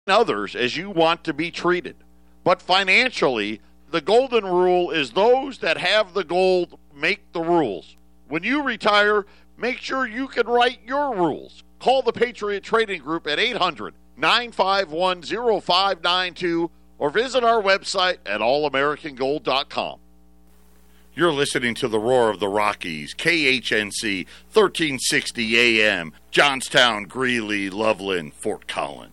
others as you want to be treated. But financially, the golden rule is those that have the gold make the rules. When you retire, make sure you can write your rules. Call the Patriot Trading Group at 800-951-0592 or visit our website at allamericangold.com. You're listening to the Roar of the Rockies, KHNC, 1360 AM, Johnstown, Greeley, Loveland, Fort Collins.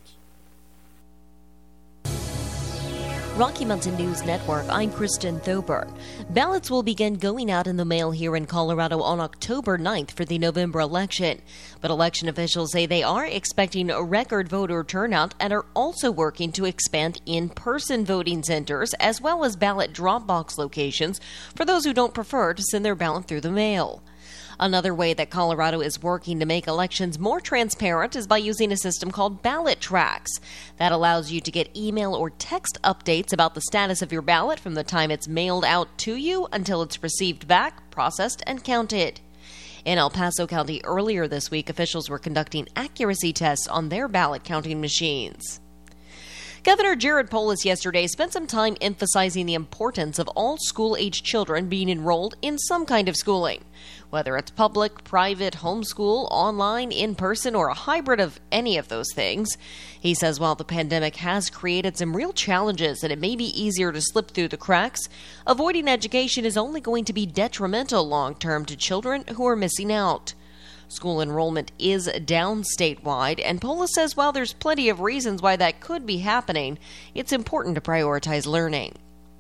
Rocky Mountain News Network, I'm Kristen Thoburn. Ballots will begin going out in the mail here in Colorado on October 9th for the November election. But election officials say they are expecting a record voter turnout and are also working to expand in-person voting centers as well as ballot drop box locations for those who don't prefer to send their ballot through the mail. Another way that Colorado is working to make elections more transparent is by using a system called Ballot Tracks. That allows you to get email or text updates about the status of your ballot from the time it's mailed out to you until it's received back, processed, and counted. In El Paso County earlier this week, officials were conducting accuracy tests on their ballot counting machines. Governor Jared Polis yesterday spent some time emphasizing the importance of all school-age children being enrolled in some kind of schooling. Whether it's public, private, homeschool, online, in-person, or a hybrid of any of those things. He says while the pandemic has created some real challenges and it may be easier to slip through the cracks, avoiding education is only going to be detrimental long-term to children who are missing out. School enrollment is down statewide, and Polis says while there's plenty of reasons why that could be happening, it's important to prioritize learning.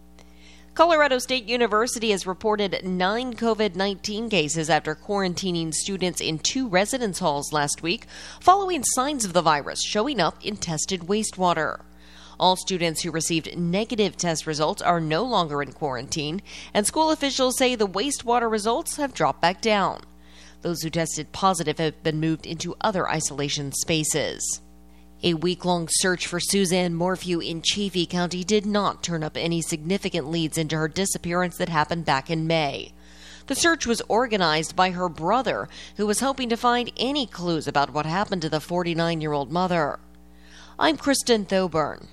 Colorado State University has reported 9 COVID-19 cases after quarantining students in 2 residence halls last week, following signs of the virus showing up in tested wastewater. All students who received negative test results are no longer in quarantine, and school officials say the wastewater results have dropped back down. Those who tested positive have been moved into other isolation spaces. A week-long search for Suzanne Morphew in Chaffee County did not turn up any significant leads into her disappearance that happened back in May. The search was organized by her brother, who was hoping to find any clues about what happened to the 49-year-old mother. I'm Kristen Thoburn.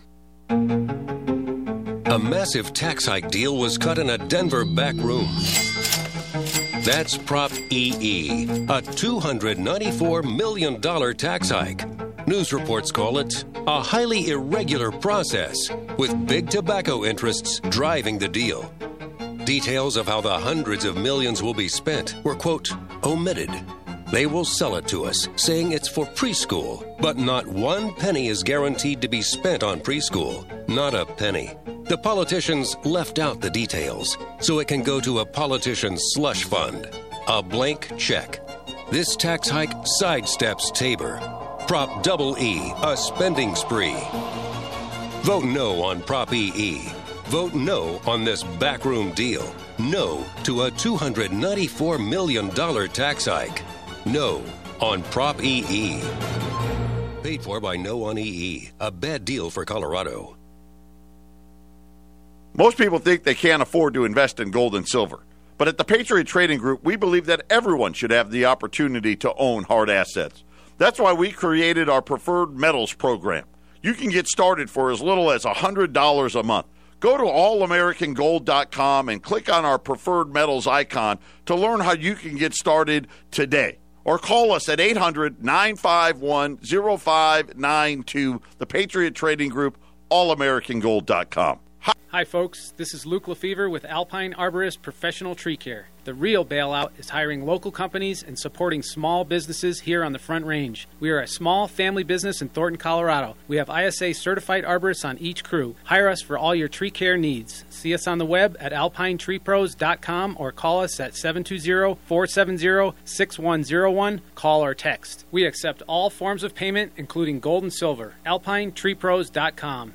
A massive tax hike deal was cut in a Denver back room. That's Prop EE, a $294 million tax hike. News reports call it a highly irregular process, with big tobacco interests driving the deal. Details of how the hundreds of millions will be spent were, quote, omitted. They will sell it to us, saying it's for preschool, but not one penny is guaranteed to be spent on preschool. Not a penny. The politicians left out the details, so it can go to a politician's slush fund. A blank check. This tax hike sidesteps Tabor. Prop Double E, a spending spree. Vote no on Prop EE. Vote no on this backroom deal. No to a $294 million tax hike. No on Prop EE. Paid for by No on EE. A bad deal for Colorado. Most people think they can't afford to invest in gold and silver. But at the Patriot Trading Group, we believe that everyone should have the opportunity to own hard assets. That's why we created our Preferred Metals program. You can get started for as little as $100 a month. Go to allamericangold.com and click on our Preferred Metals icon to learn how you can get started today. Or call us at 800-951-0592, the Patriot Trading Group, allamericangold.com. Hi, folks. This is Luke Lefevre with Alpine Arborist Professional Tree Care. The real bailout is hiring local companies and supporting small businesses here on the Front Range. We are a small family business in Thornton, Colorado. We have ISA certified arborists on each crew. Hire us for all your tree care needs. See us on the web at alpinetreepros.com or call us at 720-470-6101. Call or text. We accept all forms of payment, including gold and silver. alpinetreepros.com,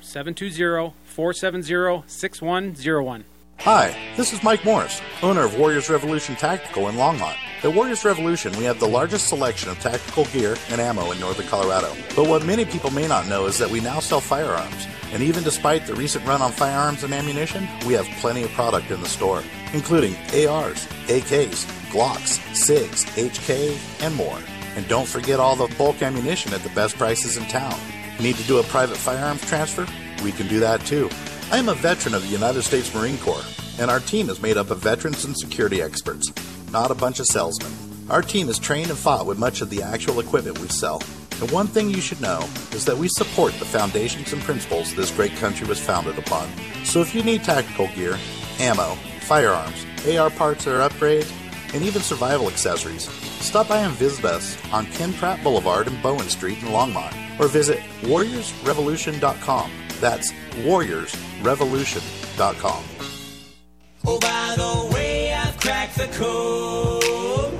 720-470-6101. Hi, this is Mike Morris, owner of Warriors Revolution Tactical in Longmont. At Warriors Revolution, we have the largest selection of tactical gear and ammo in northern Colorado. But what many people may not know is that we now sell firearms. And even despite the recent run on firearms and ammunition, we have plenty of product in the store, including ARs, AKs, Glocks, SIGs, HK, and more. And don't forget all the bulk ammunition at the best prices in town. Need to do a private firearms transfer? We can do that too. I am a veteran of the United States Marine Corps, and our team is made up of veterans and security experts, not a bunch of salesmen. Our team is trained and fought with much of the actual equipment we sell. And one thing you should know is that we support the foundations and principles this great country was founded upon. So if you need tactical gear, ammo, firearms, AR parts or upgrades, and even survival accessories, stop by and visit us on Ken Pratt Boulevard and Bowen Street in Longmont, or visit warriorsrevolution.com. That's warriorsrevolution.com. Oh, by the way, I've cracked the code.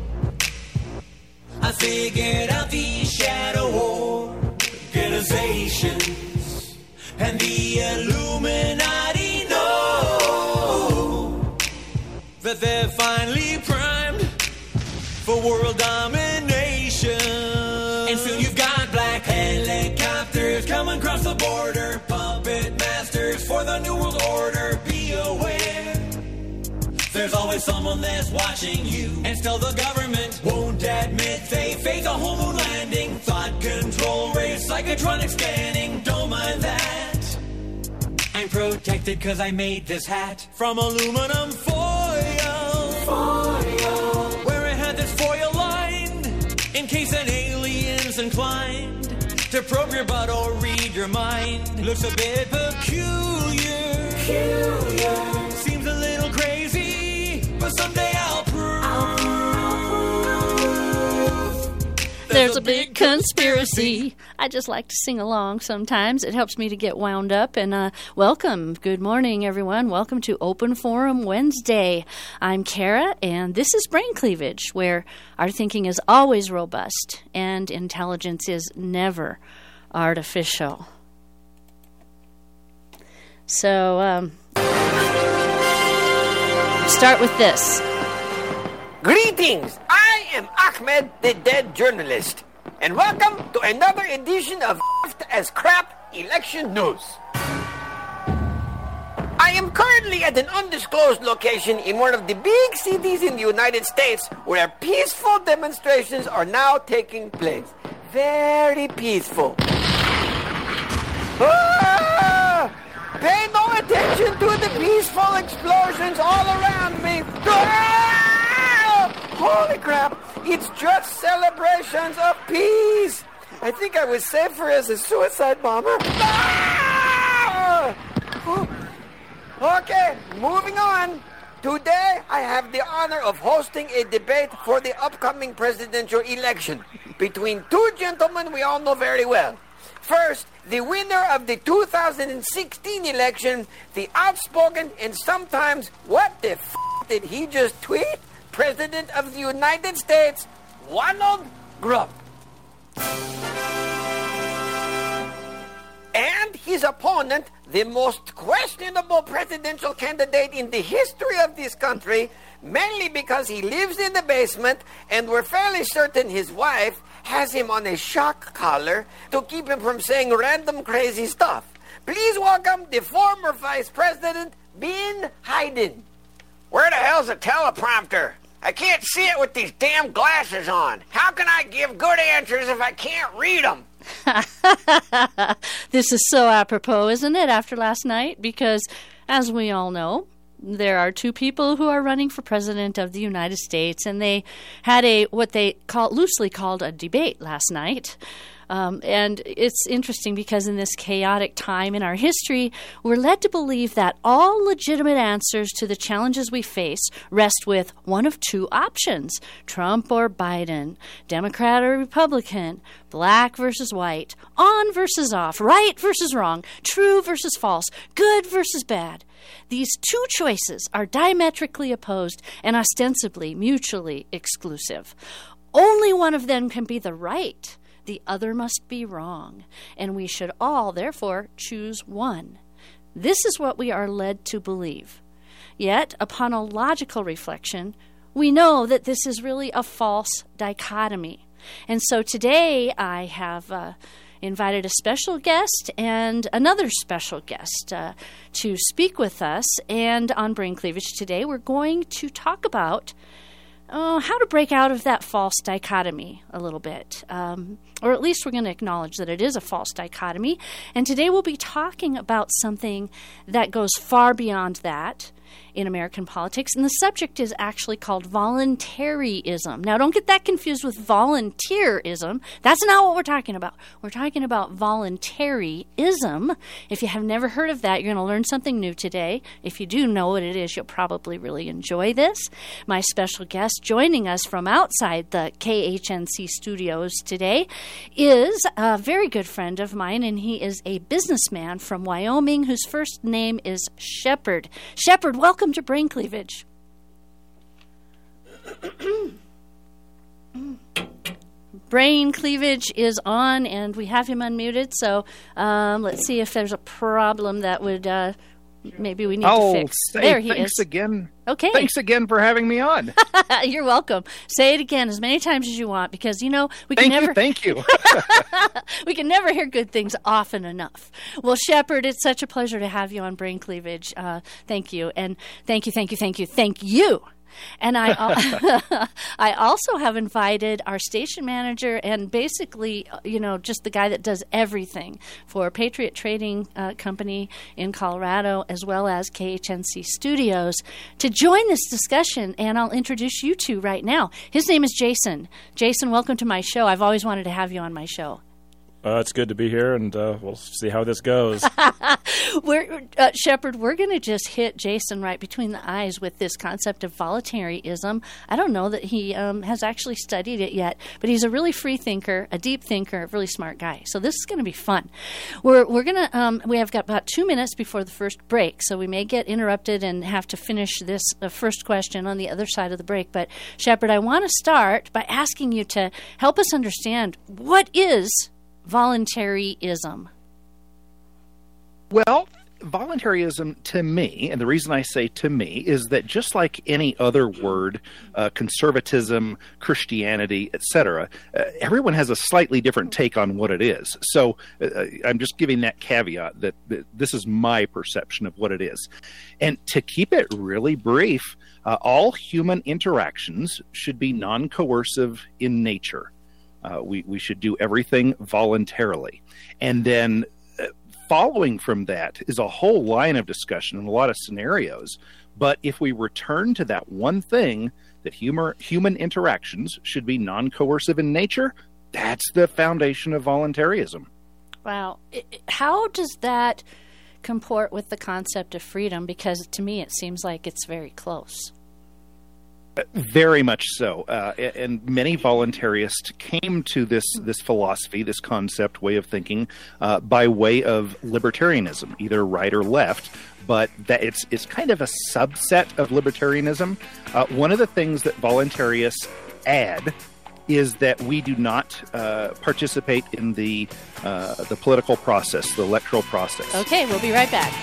I figured out these shadow organizations, and the Illuminati know that they're finally primed for world domination. And soon you've got black helicopters coming across the border, puppet masters for the New World Order. Be aware, there's always someone that's watching you, and still the government won't admit they face a whole moon landing. Thought control, race, psychotronic scanning, don't mind that. I'm protected cause I made this hat from aluminum foil, where it had this foil lined in case an alien's inclined to probe your butt or read your mind. Looks a bit peculiar, seems a little crazy, but someday I'll prove there's a big conspiracy. I just like to sing along sometimes. It helps me to get wound up. And welcome. Good morning, everyone. Welcome to Open Forum Wednesday. I'm Kara, and this is Brain Cleavage, where our thinking is always robust and intelligence is never artificial. So, start with this. Greetings! I am Ahmed, the dead journalist, and welcome to another edition of as Crap Election News. I am currently at an undisclosed location in one of the big cities in the United States where peaceful demonstrations are now taking place. Very peaceful. Ah! Pay no attention to the peaceful explosions all around me. Ah! Holy crap, it's just celebrations of peace. I think I was safer as a suicide bomber. Ah! Okay, moving on. Today, I have the honor of hosting a debate for the upcoming presidential election between two gentlemen we all know very well. First, the winner of the 2016 election, the outspoken and sometimes, what the f*** did he just tweet? President of the United States, Donald Trump. And his opponent, the most questionable presidential candidate in the history of this country, mainly because he lives in the basement and we're fairly certain his wife has him on a shock collar to keep him from saying random crazy stuff. Please welcome the former Vice President, Ben Hayden. Where the hell's the teleprompter? I can't see it with these damn glasses on. How can I give good answers if I can't read them? This is so apropos, isn't it, after last night? Because, as we all know, there are two people who are running for president of the United States, and they had what they loosely called a debate last night. And it's interesting because in this chaotic time in our history, we're led to believe that all legitimate answers to the challenges we face rest with one of two options, Trump or Biden, Democrat or Republican, black versus white, on versus off, right versus wrong, true versus false, good versus bad. These two choices are diametrically opposed and ostensibly mutually exclusive. Only one of them can be the right. The other must be wrong, and we should all, therefore, choose one. This is what we are led to believe. Yet, upon a logical reflection, we know that this is really a false dichotomy. And so today I have invited a special guest and another special guest to speak with us. And on Brain Cleavage today, we're going to talk about how to break out of that false dichotomy a little bit. Or at least we're going to acknowledge that it is a false dichotomy. And today we'll be talking about something that goes far beyond that in American politics. And the subject is actually called voluntaryism. Now, don't get that confused with volunteerism. That's not what we're talking about. We're talking about voluntaryism. If you have never heard of that, you're going to learn something new today. If you do know what it is, you'll probably really enjoy this. My special guest joining us from outside the KHNC studios today is a very good friend of mine, and he is a businessman from Wyoming whose first name is Shepard. Shepard, welcome to Brain Cleavage. Brain Cleavage is on, and we have him unmuted, so let's see if there's a problem that would maybe we need to fix. There he thanks is. Again. Okay. Thanks again for having me on. You're welcome. Say it again as many times as you want, because, we can never... Thank you. We can never hear good things often enough. Well, Shepard, it's such a pleasure to have you on Brain Cleavage. Thank you. And thank you. And I also have invited our station manager and basically, just the guy that does everything for Patriot Trading Company in Colorado, as well as KHNC Studios, to join this discussion. And I'll introduce you two right now. His name is Jason. Jason, welcome to my show. I've always wanted to have you on my show. It's good to be here, and we'll see how this goes. Shepard, we're going to just hit Jason right between the eyes with this concept of voluntaryism. I don't know that he has actually studied it yet, but he's a really free thinker, a deep thinker, a really smart guy. So this is going to be fun. We're going to we have got about 2 minutes before the first break, so we may get interrupted and have to finish this first question on the other side of the break. But Shepard, I want to start by asking you to help us understand what is voluntaryism. Well, voluntaryism to me, and the reason I say to me, is that just like any other word, conservatism, Christianity, etc., everyone has a slightly different take on what it is. So I'm just giving that caveat that this is my perception of what it is. And to keep it really brief, all human interactions should be non-coercive in nature. We should do everything voluntarily. And then following from that is a whole line of discussion and a lot of scenarios. But if we return to that one thing, that human interactions should be non-coercive in nature, that's the foundation of voluntarism. Wow. How does that comport with the concept of freedom? Because to me it seems like it's very close. Very much so. And many voluntarists came to this philosophy, this concept, way of thinking, by way of libertarianism, either right or left. But that it's kind of a subset of libertarianism. One of the things that voluntarists add is that we do not participate in the political process, the electoral process. Okay, we'll be right back.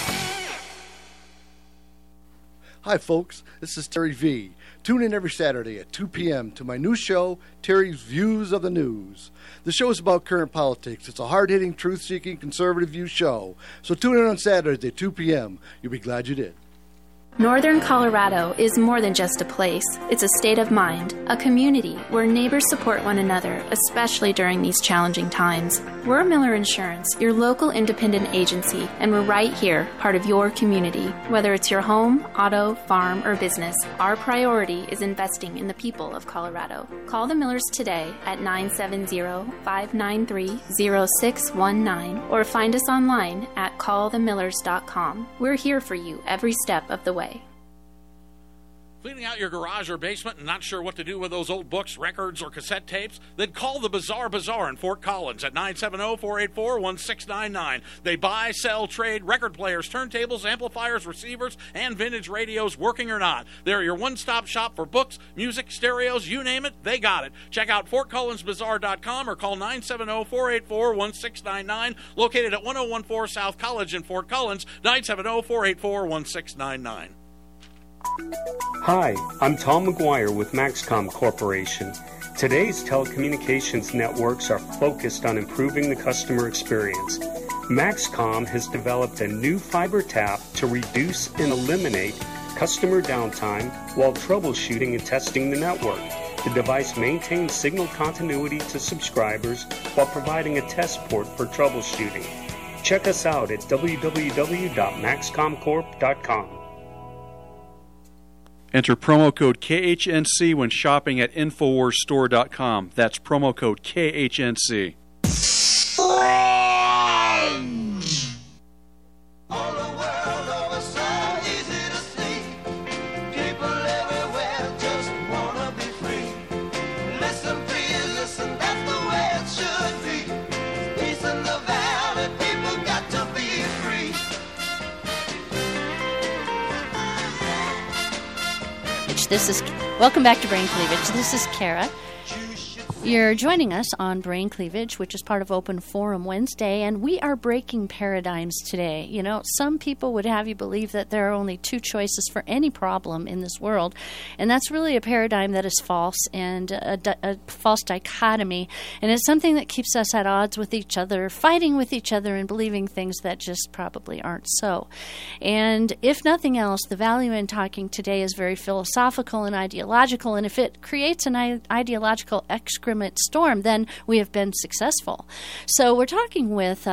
Hi, folks. This is Terry V. Tune in every Saturday at 2 p.m. to my new show, Terry's Views of the News. The show is about current politics. It's a hard-hitting, truth-seeking, conservative view show. So tune in on Saturdays at 2 p.m. You'll be glad you did. Northern Colorado is more than just a place. It's a state of mind, a community where neighbors support one another, especially during these challenging times. We're Miller Insurance, your local independent agency, and we're right here, part of your community. Whether it's your home, auto, farm, or business, our priority is investing in the people of Colorado. Call the Millers today at 970-593-0619 or find us online at callthemillers.com. We're here for you every step of the way. Cleaning out your garage or basement and not sure what to do with those old books, records, or cassette tapes? Then call the Bizarre Bazaar in Fort Collins at 970-484-1699. They buy, sell, trade record players, turntables, amplifiers, receivers, and vintage radios, working or not. They're your one-stop shop for books, music, stereos, you name it, they got it. Check out FortCollinsBazaar.com or call 970-484-1699, located at 1014 South College in Fort Collins, 970-484-1699. Hi, I'm Tom McGuire with Maxcom Corporation. Today's telecommunications networks are focused on improving the customer experience. Maxcom has developed a new fiber tap to reduce and eliminate customer downtime while troubleshooting and testing the network. The device maintains signal continuity to subscribers while providing a test port for troubleshooting. Check us out at www.maxcomcorp.com. Enter promo code KHNC when shopping at InfoWarsStore.com. That's promo code KHNC. Welcome back to Brain Cleavage. This is Kara. You're joining us on Brain Cleavage, which is part of Open Forum Wednesday, and we are breaking paradigms today. You know, some people would have you believe that there are only two choices for any problem in this world, and that's really a paradigm that is false and a false dichotomy, and it's something that keeps us at odds with each other, fighting with each other, and believing things that just probably aren't so. And if nothing else, the value in talking today is very philosophical and ideological, and if it creates an ideological excrement storm, then we have been successful. So we're talking with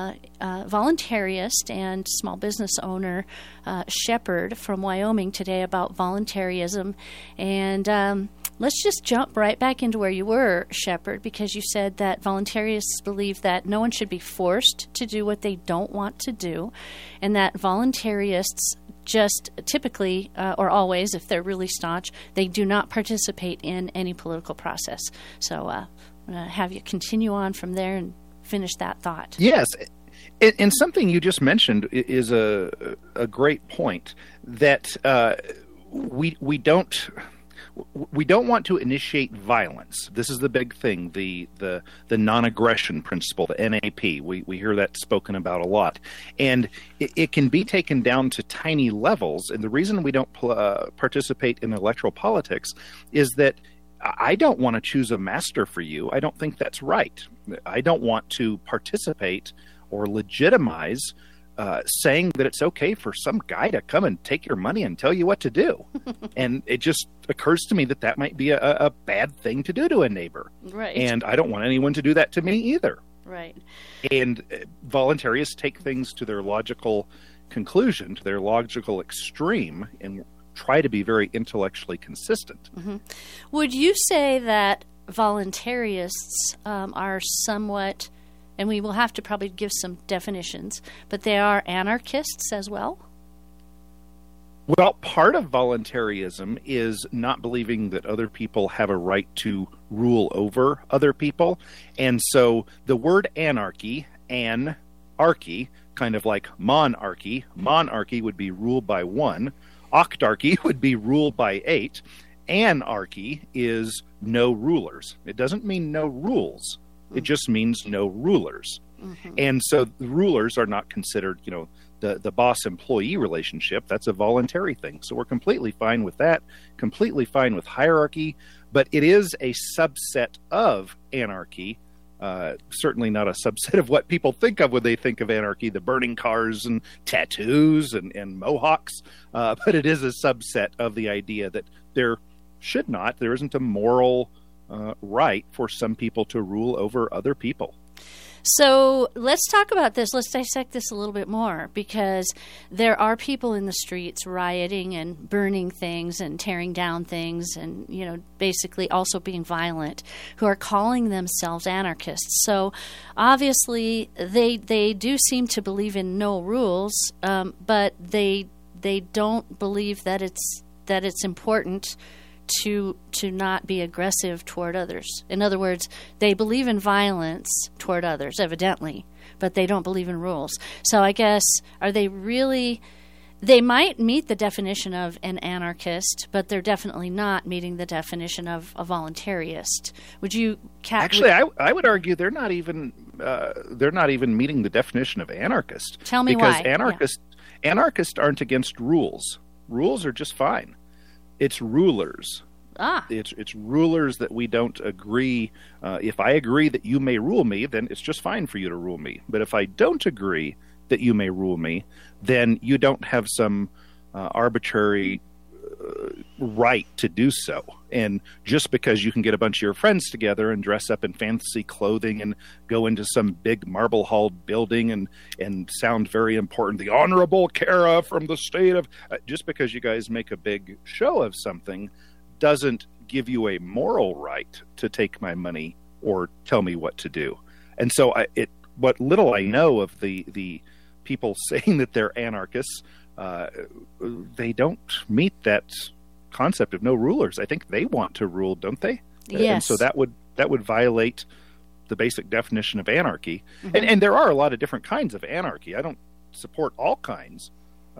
voluntarist and small business owner Shepard from Wyoming today about voluntarism. And let's just jump right back into where you were, Shepard, because you said that voluntarists believe that no one should be forced to do what they don't want to do, and that voluntarists just typically, or always, if they're really staunch, they do not participate in any political process. So I'm going to have you continue on from there and finish that thought. Yes. And something you just mentioned is a great point, that we don't want to initiate violence. This is the big thing, the non-aggression principle, the NAP. We hear that spoken about a lot. And it can be taken down to tiny levels. And the reason we don't participate in electoral politics is that I don't want to choose a master for you. I don't think that's right. I don't want to participate or legitimize saying that it's okay for some guy to come and take your money and tell you what to do. And it just occurs to me that might be a bad thing to do to a neighbor. Right. And I don't want anyone to do that to me either. Right. And voluntarists take things to their logical conclusion, to their logical extreme, and try to be very intellectually consistent. Mm-hmm. Would you say that voluntarists are somewhat, and we will have to probably give some definitions, but they are anarchists as well? Well, part of voluntarism is not believing that other people have a right to rule over other people. And so the word anarchy, anarchy, kind of like monarchy. Monarchy would be ruled by one. Octarchy would be ruled by 8. Anarchy is no rulers. It doesn't mean no rules. It just means no rulers. Mm-hmm. And so the rulers are not considered, the boss-employee relationship. That's a voluntary thing. So we're completely fine with that, completely fine with hierarchy, but it is a subset of anarchy, certainly not a subset of what people think of when they think of anarchy, the burning cars and tattoos and mohawks, but it is a subset of the idea that there isn't a moral right for some people to rule over other people. So let's talk about this. Let's dissect this a little bit more, because there are people in the streets rioting and burning things and tearing down things and, basically also being violent, who are calling themselves anarchists. So obviously they do seem to believe in no rules, but they don't believe that it's important to not be aggressive toward others. In other words, they believe in violence toward others, evidently, but they don't believe in rules. So I guess, are they really... They might meet the definition of an anarchist, but they're definitely not meeting the definition of a voluntarist. Would you... Actually, I would argue they're not even meeting the definition of anarchist. Tell me why. Because anarchists aren't against rules. Rules are just fine. It's rulers. It's rulers that we don't agree. If I agree that you may rule me, then it's just fine for you to rule me. But if I don't agree that you may rule me, then you don't have some arbitrary right to do so. And just because you can get a bunch of your friends together and dress up in fancy clothing and go into some big marble-halled building and sound very important, the Honorable Kara from the state of... just because you guys make a big show of something doesn't give you a moral right to take my money or tell me what to do. And so what little I know of the people saying that they're anarchists, they don't meet that concept of no rulers. I think they want to rule, don't they? Yes. And so that would violate the basic definition of anarchy. Mm-hmm. And there are a lot of different kinds of anarchy. I don't support all kinds,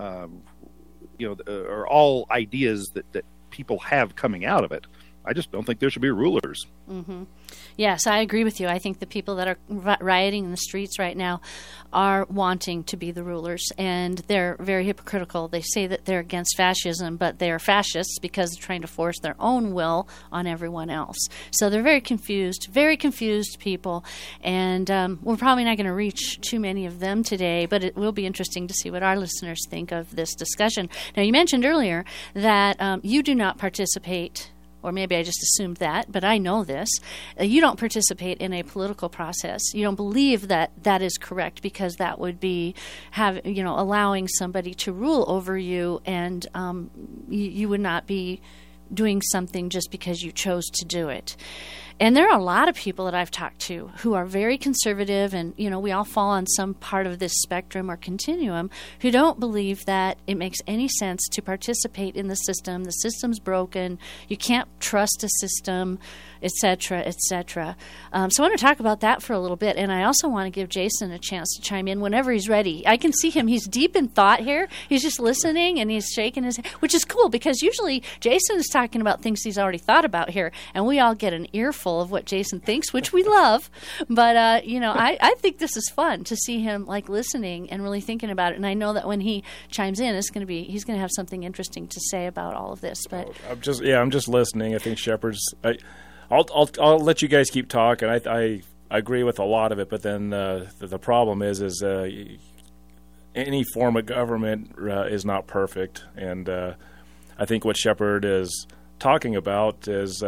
or all ideas that people have coming out of it. I just don't think there should be rulers. Mm-hmm. Yes, I agree with you. I think the people that are rioting in the streets right now are wanting to be the rulers, and they're very hypocritical. They say that they're against fascism, but they're fascists because they're trying to force their own will on everyone else. So they're very confused people, and we're probably not going to reach too many of them today, but it will be interesting to see what our listeners think of this discussion. Now, you mentioned earlier that you do not participate, or maybe I just assumed that, but I know this. You don't participate in a political process. You don't believe that that is correct because that would be allowing somebody to rule over you, and you would not be doing something just because you chose to do it. And there are a lot of people that I've talked to who are very conservative, and, we all fall on some part of this spectrum or continuum, who don't believe that it makes any sense to participate in the system. The system's broken. You can't trust a system, et cetera, et cetera. So I want to talk about that for a little bit, and I also want to give Jason a chance to chime in whenever he's ready. I can see him. He's deep in thought here. He's just listening, and he's shaking his head, which is cool because usually Jason is talking about things he's already thought about here, and we all get an earful of what Jason thinks, which we love. But, I think this is fun to see him listening and really thinking about it. And I know that when he chimes in, he's going to have something interesting to say about all of this. But I'm just listening. I think Shepard's. I'll let you guys keep talking. I agree with a lot of it, but then the problem is any form of government is not perfect, and I think what Shepard is talking about is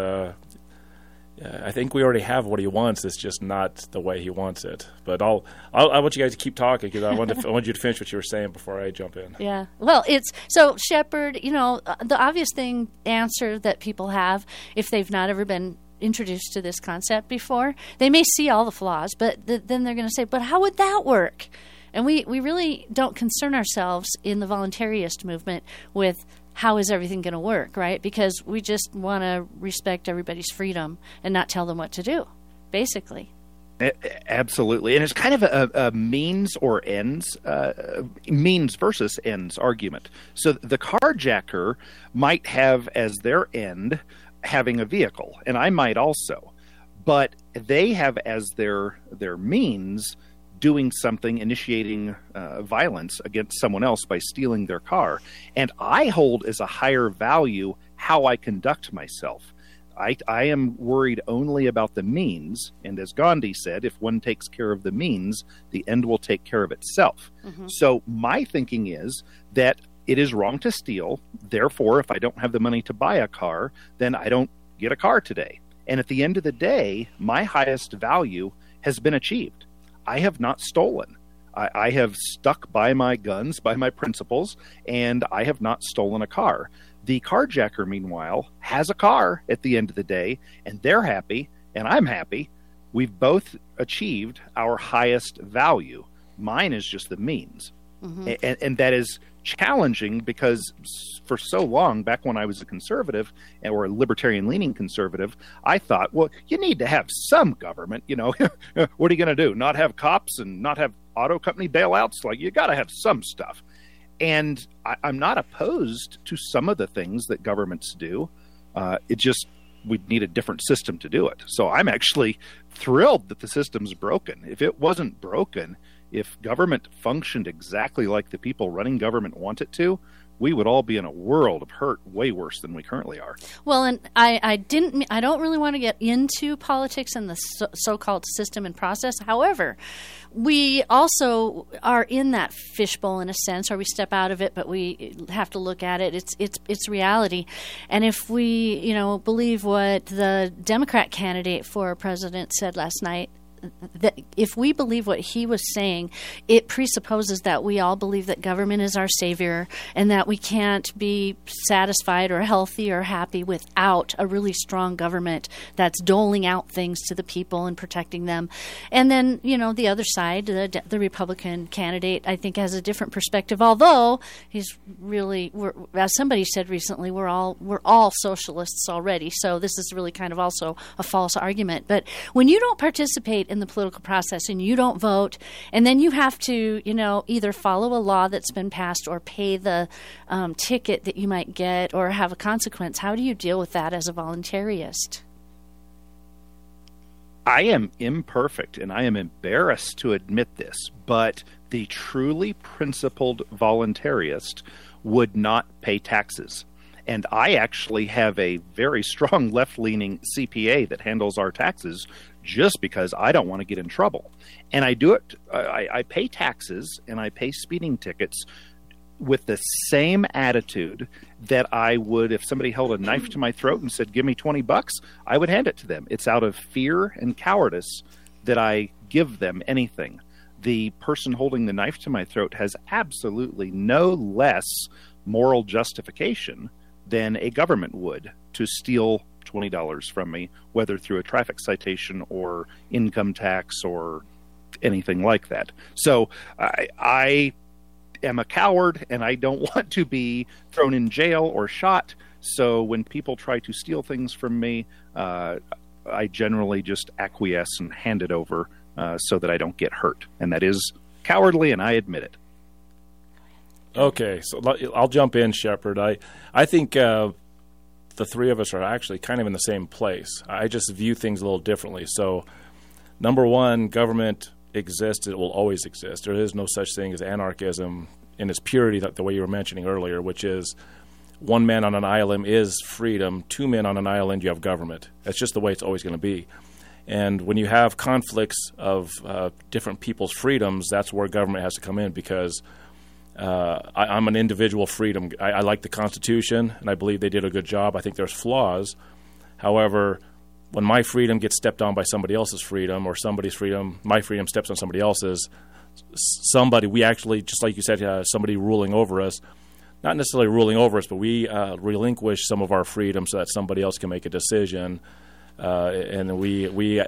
I think we already have what he wants. It's just not the way he wants it. But I want you guys to keep talking because I want you to finish what you were saying before I jump in. Yeah. Well, so Shepard. The obvious answer that people have if they've not ever been introduced to this concept before, they may see all the flaws, but then they're going to say, "But how would that work?" And we really don't concern ourselves in the voluntarist movement with how is everything going to work, right? Because we just want to respect everybody's freedom and not tell them what to do, basically. Absolutely. And it's kind of a means or ends, means versus ends argument. So the carjacker might have as their end having a vehicle, and I might also. But they have as their means doing something, initiating violence against someone else by stealing their car. And I hold as a higher value how I conduct myself. I am worried only about the means. And as Gandhi said, if one takes care of the means, the end will take care of itself. Mm-hmm. So my thinking is that it is wrong to steal. Therefore, if I don't have the money to buy a car, then I don't get a car today. And at the end of the day, my highest value has been achieved. I have not stolen. I have stuck by my guns, by my principles, and I have not stolen a car. The carjacker, meanwhile, has a car at the end of the day, and they're happy, and I'm happy. We've both achieved our highest value. Mine is just the means. Mm-hmm. And that is challenging because for so long, back when I was a conservative or a libertarian-leaning conservative, I thought, well, you need to have some government. What are you going to do? Not have cops and not have auto company bailouts? You got to have some stuff. And I'm not opposed to some of the things that governments do. We'd need a different system to do it. So I'm actually thrilled that the system's broken. If it wasn't broken, if government functioned exactly like the people running government want it to, we would all be in a world of hurt way worse than we currently are. Well, and I don't really want to get into politics and the so-called system and process. However, we also are in that fishbowl in a sense, or we step out of it, but we have to look at it. It's reality. And if we, believe what the Democrat candidate for president said last night, that if we believe what he was saying, it presupposes that we all believe that government is our savior and that we can't be satisfied or healthy or happy without a really strong government that's doling out things to the people and protecting them. And then, the other side, the Republican candidate, I think has a different perspective, although he's really, as somebody said recently, we're all socialists already. So this is really kind of also a false argument. But when you don't participate in the political process and you don't vote, and then you have to, either follow a law that's been passed or pay the ticket that you might get or have a consequence, how do you deal with that as a voluntarist? I am imperfect, and I am embarrassed to admit this, but the truly principled voluntarist would not pay taxes. And I actually have a very strong left-leaning CPA that handles our taxes just because I don't want to get in trouble. And I do it. I pay taxes and I pay speeding tickets with the same attitude that I would if somebody held a knife to my throat and said, "Give me $20, I would hand it to them. It's out of fear and cowardice that I give them anything. The person holding the knife to my throat has absolutely no less moral justification than a government would to steal $20 from me, whether through a traffic citation or income tax or anything like that. So I am a coward, and I don't want to be thrown in jail or shot. So when people try to steal things from me, I generally just acquiesce and hand it over so that I don't get hurt. And that is cowardly, and I admit it. Okay, so I'll jump in, Shepard. I think the three of us are actually kind of in the same place. I just view things a little differently. So, number one, government exists. It will always exist. There is no such thing as anarchism in its purity, the way you were mentioning earlier, which is one man on an island is freedom. Two men on an island, you have government. That's just the way it's always going to be. And when you have conflicts of different people's freedoms, that's where government has to come in, because I'm an individual freedom. I like the Constitution, and I believe they did a good job. I think there's flaws. However, when my freedom gets stepped on by somebody else's freedom, or somebody's freedom, my freedom steps on somebody else's, we actually, just like you said, somebody ruling over us, not necessarily ruling over us, but we relinquish some of our freedom so that somebody else can make a decision, and we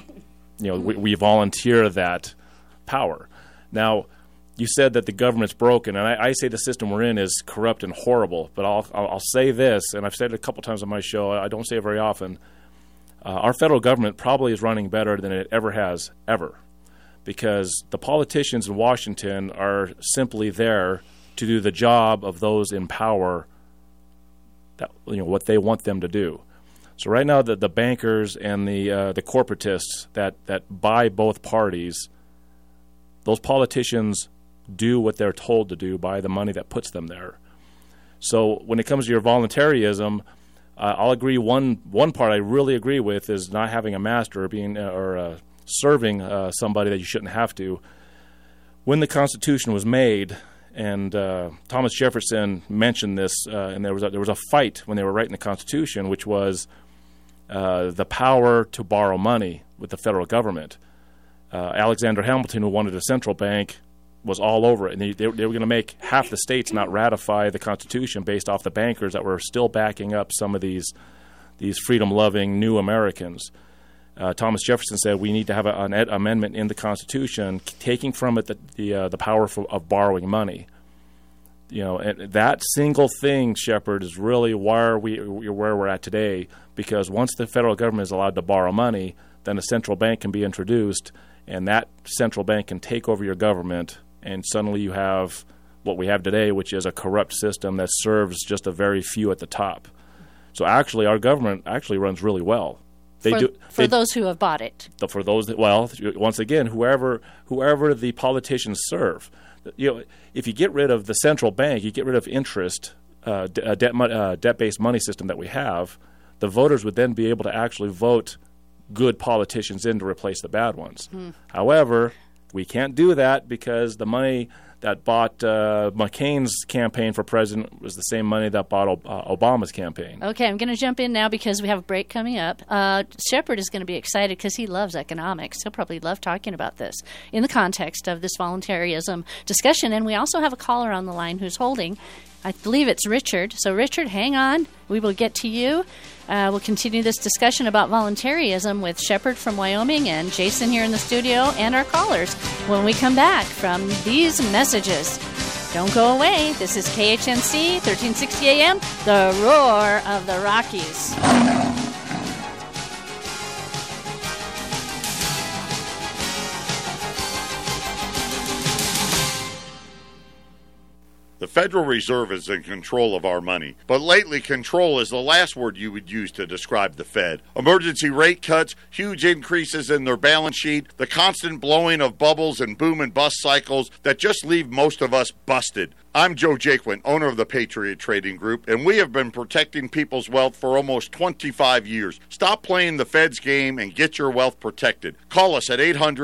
volunteer that power. Now, you said that the government's broken, and I say the system we're in is corrupt and horrible. But I'll say this, and I've said it a couple times on my show. I don't say it very often. Our federal government probably is running better than it ever has, ever, because the politicians in Washington are simply there to do the job of those in power, that what they want them to do. So right now, the bankers and the corporatists that buy both parties, those politicians do what they're told to do by the money that puts them there. So when it comes to your voluntarism, I'll agree. One part I really agree with is not having a master or serving somebody that you shouldn't have to. When the Constitution was made, and Thomas Jefferson mentioned this, and there was a fight when they were writing the Constitution, which was the power to borrow money with the federal government. Alexander Hamilton, who wanted a central bank, was all over it. And they were going to make half the states not ratify the Constitution based off the bankers that were still backing up some of these freedom-loving new Americans. Thomas Jefferson said we need to have an amendment in the Constitution taking from it the power of borrowing money. And that single thing, Shepard, is really where we're at today, because once the federal government is allowed to borrow money, then a central bank can be introduced, and that central bank can take over your government, and suddenly you have what we have today, which is a corrupt system that serves just a very few at the top. So actually, our government actually runs really well. For those who have bought it. For those that, well, once again, whoever the politicians serve. If you get rid of the central bank, you get rid of interest, debt-based money system that we have, the voters would then be able to actually vote good politicians in to replace the bad ones. However, we can't do that because the money that bought McCain's campaign for president was the same money that bought Obama's campaign. Okay, I'm going to jump in now because we have a break coming up. Shepard is going to be excited because he loves economics. He'll probably love talking about this in the context of this voluntarism discussion. And we also have a caller on the line who's holding. I believe it's Richard. So, Richard, hang on. We will get to you. We'll continue this discussion about voluntarism with Shepard from Wyoming and Jason here in the studio and our callers when we come back from these messages. Don't go away. This is KHNC, 1360 AM, the roar of the Rockies. The Federal Reserve is in control of our money, but lately control is the last word you would use to describe the Fed. Emergency rate cuts, huge increases in their balance sheet, the constant blowing of bubbles and boom and bust cycles that just leave most of us busted. I'm Joe Jaquin, owner of the Patriot Trading Group, and we have been protecting people's wealth for almost 25 years. Stop playing the Fed's game and get your wealth protected. Call us at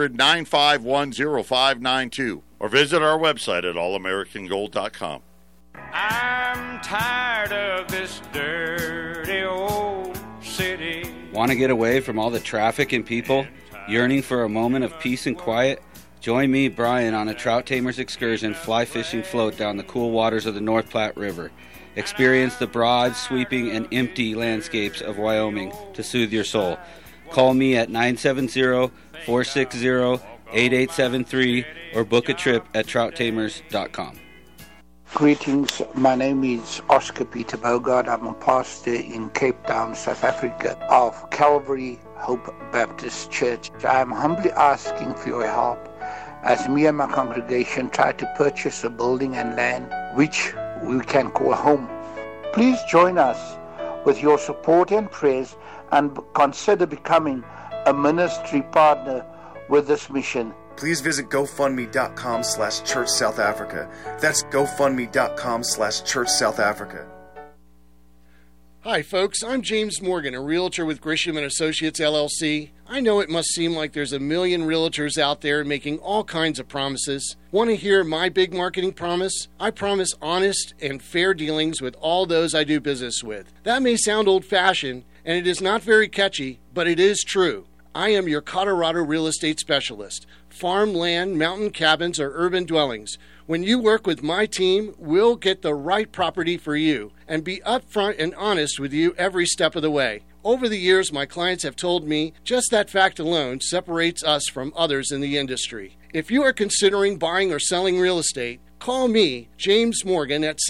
800-951-0592 or visit our website at allamericangold.com. I'm tired of this dirty old city. Want to get away from all the traffic and people? Yearning for a moment of peace and quiet? Join me, Brian, on a Trout Tamers excursion fly fishing float down the cool waters of the North Platte River. Experience the broad, sweeping, and empty landscapes of Wyoming to soothe your soul. Call me at 970-460-8873 or book a trip at trouttamers.com. Greetings, my name is Oscar Peter Bogard. I'm a pastor in Cape Town, South Africa of Calvary Hope Baptist Church. I'm humbly asking for your help as me and my congregation try to purchase a building and land which we can call home. Please join us with your support and prayers and consider becoming a ministry partner with this mission. Please visit GoFundMe.com/Church South Africa. That's GoFundMe.com/Church South Africa. Hi, folks. I'm James Morgan, a realtor with Grisham & Associates, LLC. I know it must seem like there's a million realtors out there making all kinds of promises. Want to hear my big marketing promise? I promise honest and fair dealings with all those I do business with. That may sound old-fashioned, and it is not very catchy, but it is true. I am your Colorado real estate specialist. Farm, land, mountain cabins, or urban dwellings. When you work with my team, we'll get the right property for you and be upfront and honest with you every step of the way. Over the years, my clients have told me just that fact alone separates us from others in the industry. If you are considering buying or selling real estate, call me, James Morgan, at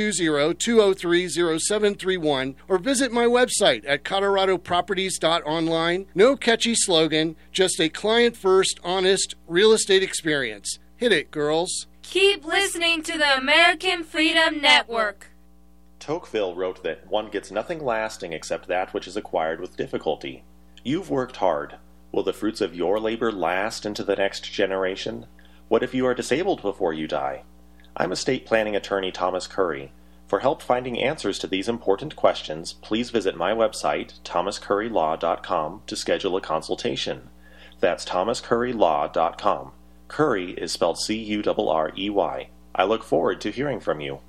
720-203-0731 or visit my website at coloradoproperties.online. No catchy slogan, just a client-first, honest real estate experience. Hit it, girls. Keep listening to the American Freedom Network. Tocqueville wrote that one gets nothing lasting except that which is acquired with difficulty. You've worked hard. Will the fruits of your labor last into the next generation? What if you are disabled before you die? I'm estate planning attorney Thomas Curry. For help finding answers to these important questions, please visit my website, thomascurrylaw.com, to schedule a consultation. That's thomascurrylaw.com. Curry is spelled C-U-R-R-E-Y. I look forward to hearing from you.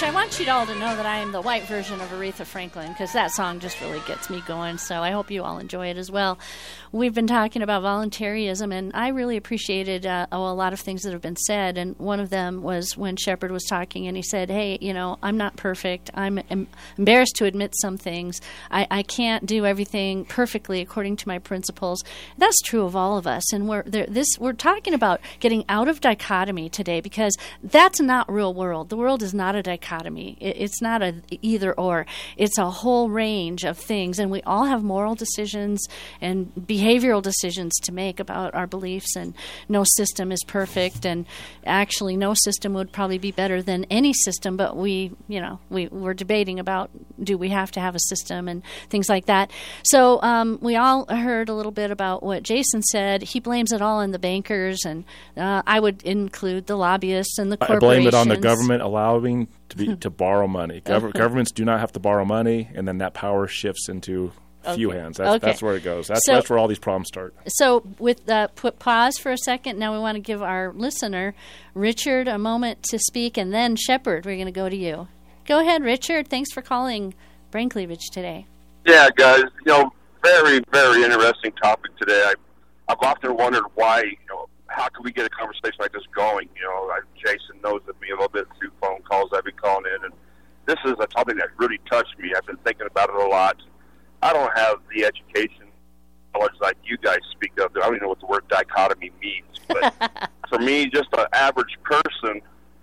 I want you all to know that I am the white version of Aretha Franklin, because that song just really gets me going, so I hope you all enjoy it as well. We've been talking about voluntarism, and I really appreciated a lot of things that have been said, and one of them was when Shepard was talking, and he said, hey, I'm not perfect. I'm embarrassed to admit some things. I can't do everything perfectly according to my principles. That's true of all of us, and we're talking about getting out of dichotomy today, because that's not real world. The world is not a dichotomy. It's not a either or. It's a whole range of things, and we all have moral decisions and behavioral decisions to make about our beliefs, and no system is perfect, and actually no system would probably be better than any system, but we're debating about, do we have to have a system and things like that. So we all heard a little bit about what Jason said. He blames it all on the bankers, and I would include the lobbyists and the corporations. I blame it on the government allowing to borrow money. Governments do not have to borrow money, and then that power shifts into few hands. That's where it goes. That's where all these problems start. So with put pause for a second. Now we want to give our listener, Richard, a moment to speak, and then Shepard, we're going to go to you. Go ahead, Richard. Thanks for calling Brain Cleavage today. Yeah, guys. Very, very interesting topic today. I've often wondered why, how can we get a conversation like this going? Jason knows of me a little bit through phone calls I've been calling in, and this is a topic that really touched me. I've been thinking about it a lot. I don't have the education knowledge like you guys speak of. I don't even know what the word dichotomy means. But for me, just an average person,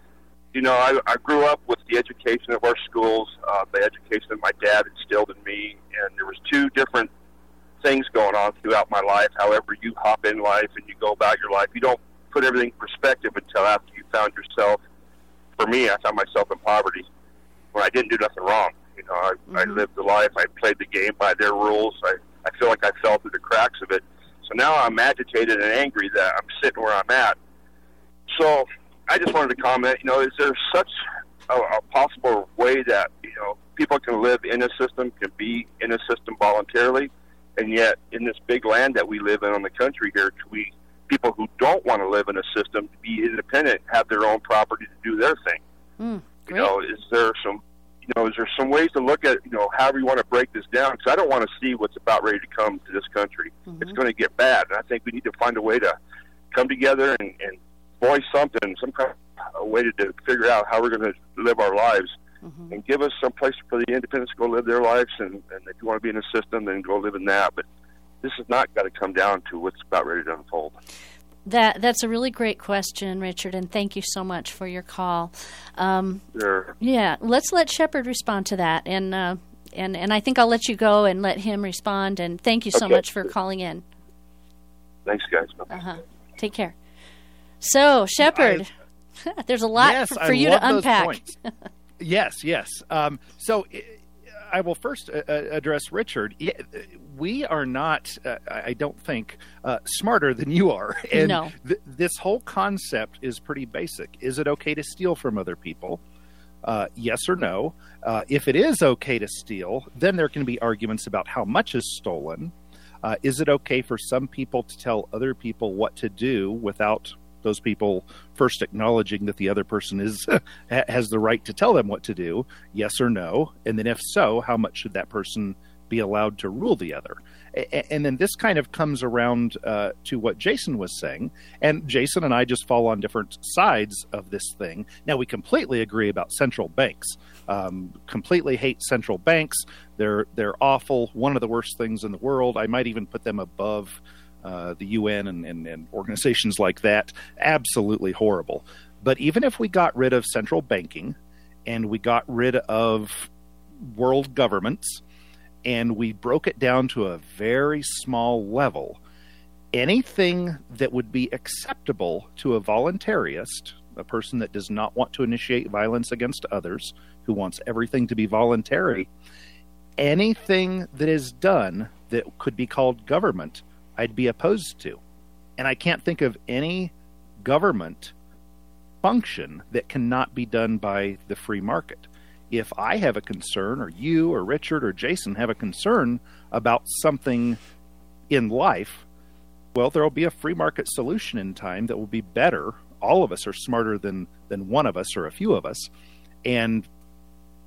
I grew up with the education of our schools, the education that my dad instilled in me, and there was two different things going on throughout my life. However you hop in life and you go about your life, you don't put everything in perspective until after you found yourself. For me, I found myself in poverty when I didn't do nothing wrong. I lived the life. I played the game by their rules. I feel like I fell through the cracks of it. So now I'm agitated and angry that I'm sitting where I'm at. So I just wanted to comment, is there such a possible way that, people can live in a system, can be in a system voluntarily, and yet in this big land that we live in on the country here, people who don't want to live in a system to be independent, have their own property to do their thing? Is there some ways to look at, however you want to break this down? Because I don't want to see what's about ready to come to this country. Mm-hmm. It's going to get bad, and I think we need to find a way to come together and voice something, some kind of a way to figure out how we're going to live our lives, and give us some place for the independents to go live their lives. And if you want to be in a system, then go live in that. But this has not got to come down to what's about ready to unfold. That's a really great question, Richard, and thank you so much for your call. Sure. Yeah, let's let Shepard respond to that, and I think I'll let you go and let him respond. And thank you so much for calling in. Thanks, guys. Take care. So, Shepard, there's a lot for you to unpack. Yes. So I will first address Richard. We are not, I don't think, smarter than you are. And no. This whole concept is pretty basic. Is it okay to steal from other people? Yes or no? If it is okay to steal, then there can be arguments about how much is stolen. Is it okay for some people to tell other people what to do without those people first acknowledging that the other person has the right to tell them what to do? Yes or no? And then if so, how much should that person be allowed to rule the other? And then this kind of comes around to what Jason was saying. And Jason and I just fall on different sides of this thing. Now, we completely agree about central banks. Completely hate central banks. They're awful. One of the worst things in the world. I might even put them above the UN and organizations like that. Absolutely horrible. But even if we got rid of central banking and we got rid of world governments and we broke it down to a very small level, anything that would be acceptable to a voluntarist, a person that does not want to initiate violence against others, who wants everything to be voluntary, anything that is done that could be called government, I'd be opposed to. And I can't think of any government function that cannot be done by the free market. If I have a concern, or you or Richard or Jason have a concern about something in life, well, there will be a free market solution in time that will be better. All of us are smarter than one of us or a few of us. And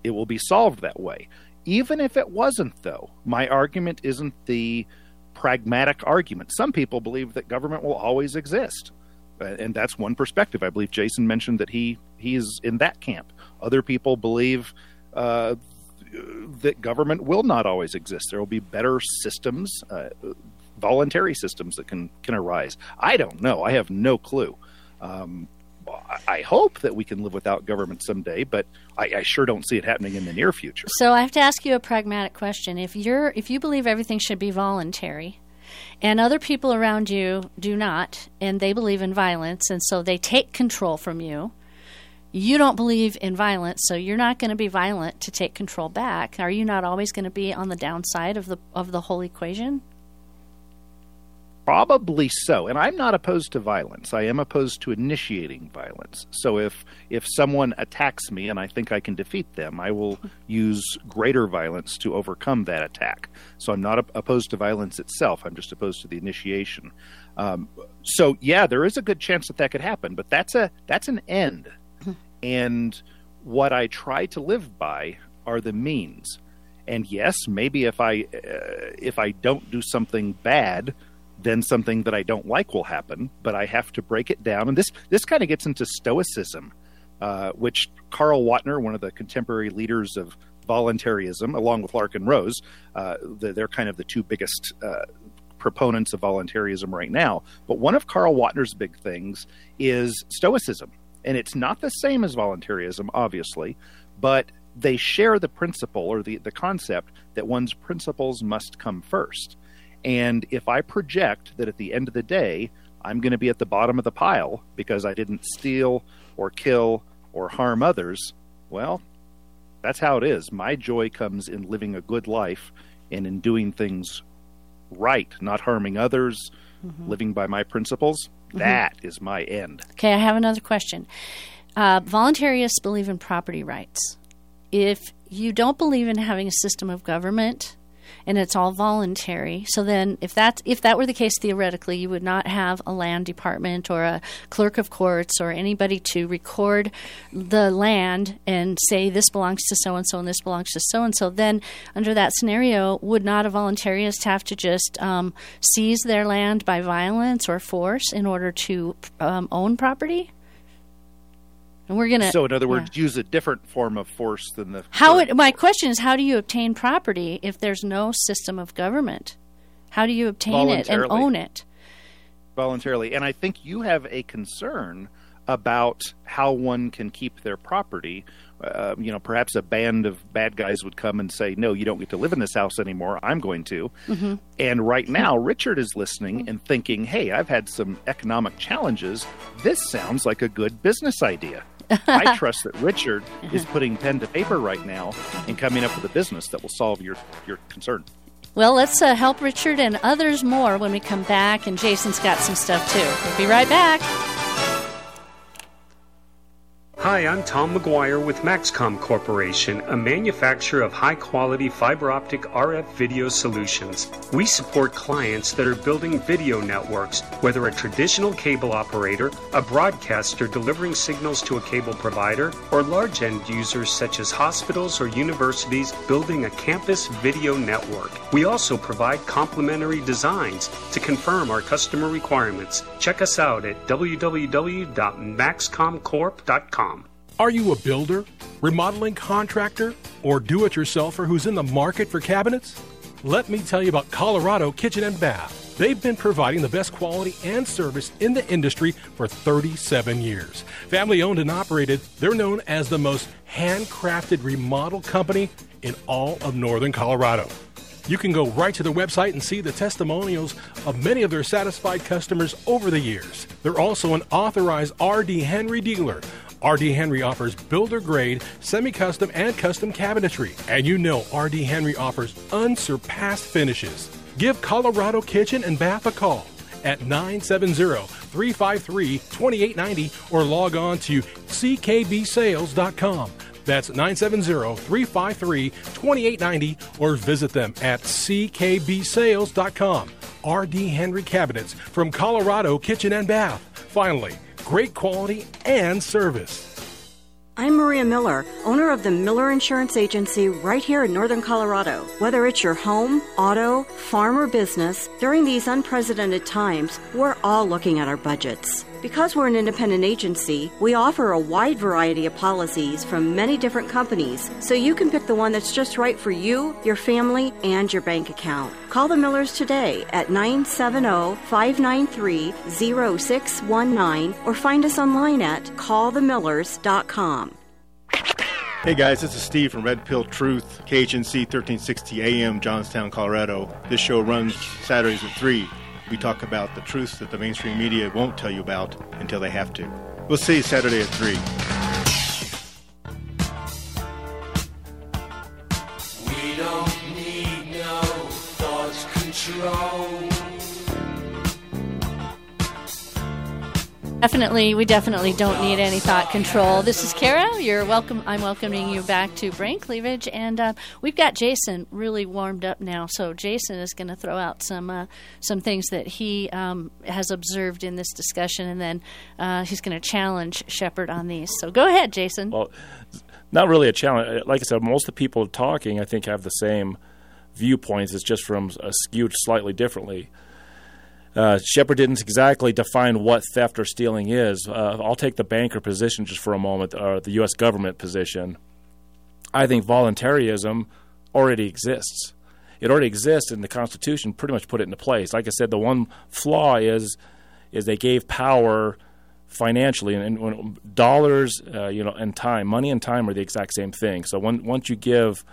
it will be solved that way. Even if it wasn't, though, my argument isn't the pragmatic argument. Some people believe that government will always exist, and that's one perspective. I believe Jason mentioned that he is in that camp. Other people believe that government will not always exist. There will be better systems, voluntary systems that can arise. I don't know. I have no clue. I hope that we can live without government someday, but I sure don't see it happening in the near future. So I have to ask you a pragmatic question. If you believe everything should be voluntary, and other people around you do not, and they believe in violence, and so they take control from you, you don't believe in violence, so you're not going to be violent to take control back. Are you not always going to be on the downside of the whole equation? Probably so. And I'm not opposed to violence. I am opposed to initiating violence. So if someone attacks me and I think I can defeat them, I will use greater violence to overcome that attack. So I'm not opposed to violence itself. I'm just opposed to the initiation. So yeah, there is a good chance that could happen, but that's an end. And what I try to live by are the means. And yes, maybe if I don't do something bad, then something that I don't like will happen, but I have to break it down. And this kind of gets into Stoicism, which Karl Wapner, one of the contemporary leaders of voluntarism, along with Larkin Rose, they're kind of the two biggest proponents of voluntarism right now. But one of Karl Wapner's big things is Stoicism. And it's not the same as voluntarism, obviously, but they share the principle or the concept that one's principles must come first. And if I project that at the end of the day, I'm going to be at the bottom of the pile because I didn't steal or kill or harm others, well, that's how it is. My joy comes in living a good life and in doing things right, not harming others, living by my principles. That is my end. Okay, I have another question. Voluntarists believe in property rights. If you don't believe in having a system of government and it's all voluntary, so then if that were the case, theoretically, you would not have a land department or a clerk of courts or anybody to record the land and say this belongs to so-and-so and this belongs to so-and-so. Then under that scenario, would not a voluntarist have to just seize their land by violence or force in order to own property? And we're gonna. So, in other words, use a different form of force than the. My question is, how do you obtain property if there's no system of government? How do you obtain it and own it? Voluntarily, and I think you have a concern about how one can keep their property. Perhaps a band of bad guys would come and say, "No, you don't get to live in this house anymore. I'm going to." Mm-hmm. And right now, Richard is listening and thinking, "Hey, I've had some economic challenges. This sounds like a good business idea." I trust that Richard is putting pen to paper right now and coming up with a business that will solve your concern. Well, let's help Richard and others more when we come back, and Jason's got some stuff too. We'll be right back. Hi, I'm Tom McGuire with Maxcom Corporation, a manufacturer of high-quality fiber optic RF video solutions. We support clients that are building video networks, whether a traditional cable operator, a broadcaster delivering signals to a cable provider, or large end users such as hospitals or universities building a campus video network. We also provide complementary designs to confirm our customer requirements. Check us out at www.maxcomcorp.com. Are you a builder, remodeling contractor, or do-it-yourselfer who's in the market for cabinets? Let me tell you about Colorado Kitchen and Bath. They've been providing the best quality and service in the industry for 37 years. Family-owned and operated, they're known as the most handcrafted remodel company in all of northern Colorado. You can go right to their website and see the testimonials of many of their satisfied customers over the years. They're also an authorized R.D. Henry dealer. R.D. Henry offers builder-grade, semi-custom, and custom cabinetry. And you know R.D. Henry offers unsurpassed finishes. Give Colorado Kitchen and Bath a call at 970-353-2890 or log on to ckbsales.com. That's 970-353-2890 or visit them at ckbsales.com. R.D. Henry Cabinets from Colorado Kitchen and Bath. Finally, great quality and service. I'm Maria Miller, owner of the Miller Insurance Agency right here in Northern Colorado. Whether it's your home, auto, farm, or business, during these unprecedented times, we're all looking at our budgets. Because we're an independent agency, we offer a wide variety of policies from many different companies, so you can pick the one that's just right for you, your family, and your bank account. Call the Millers today at 970-593-0619 or find us online at callthemillers.com. Hey guys, this is Steve from Red Pill Truth, KHNC 1360 AM, Johnstown, Colorado. This show runs Saturdays at 3. We talk about the truths that the mainstream media won't tell you about until they have to. We'll see you Saturday at 3. We don't need no thought control. We definitely don't need any thought control. This is Kara. I'm welcoming you back to Brain Cleavage, and we've got Jason really warmed up now. So Jason is going to throw out some things that he has observed in this discussion, and then he's going to challenge Shepard on these. So go ahead, Jason. Well, not really a challenge. Like I said, most of the people talking, I think, have the same viewpoints. It's just from skewed slightly differently. Shepard didn't exactly define what theft or stealing is. I'll take the banker position just for a moment, or the U.S. government position. I think voluntarism already exists. It already exists, and the Constitution pretty much put it into place. Like I said, the one flaw is they gave power financially, and when dollars, and time, money and time are the exact same thing. So once you give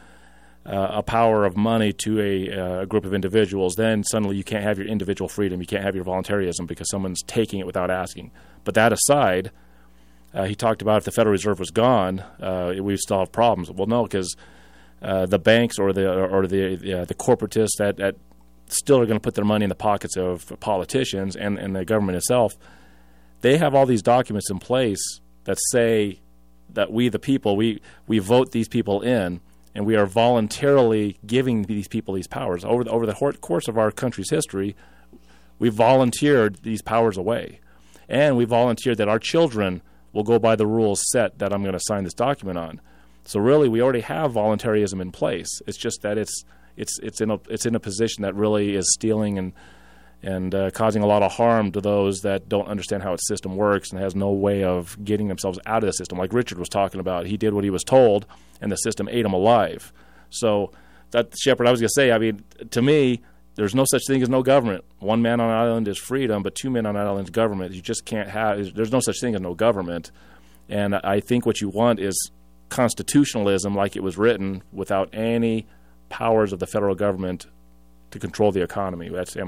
a power of money to a group of individuals, then suddenly you can't have your individual freedom. You can't have your voluntarism because someone's taking it without asking. But that aside, he talked about if the Federal Reserve was gone, we still have problems. Well, no, because the banks or the corporatists that still are going to put their money in the pockets of politicians and the government itself, they have all these documents in place that say that we, the people, we vote these people in, and we are voluntarily giving these people these powers. Over the course of our country's history, we volunteered these powers away. And we volunteered that our children will go by the rules set that I'm going to sign this document on. So really, we already have voluntarism in place. It's just that it's in a position that really is stealing and causing a lot of harm to those that don't understand how its system works and has no way of getting themselves out of the system. Like Richard was talking about, he did what he was told, and the system ate him alive. So that, Shepard, I was going to say, I mean, to me, there's no such thing as no government. One man on an island is freedom, but two men on an island is government. You just can't have – there's no such thing as no government. And I think what you want is constitutionalism like it was written without any powers of the federal government to control the economy.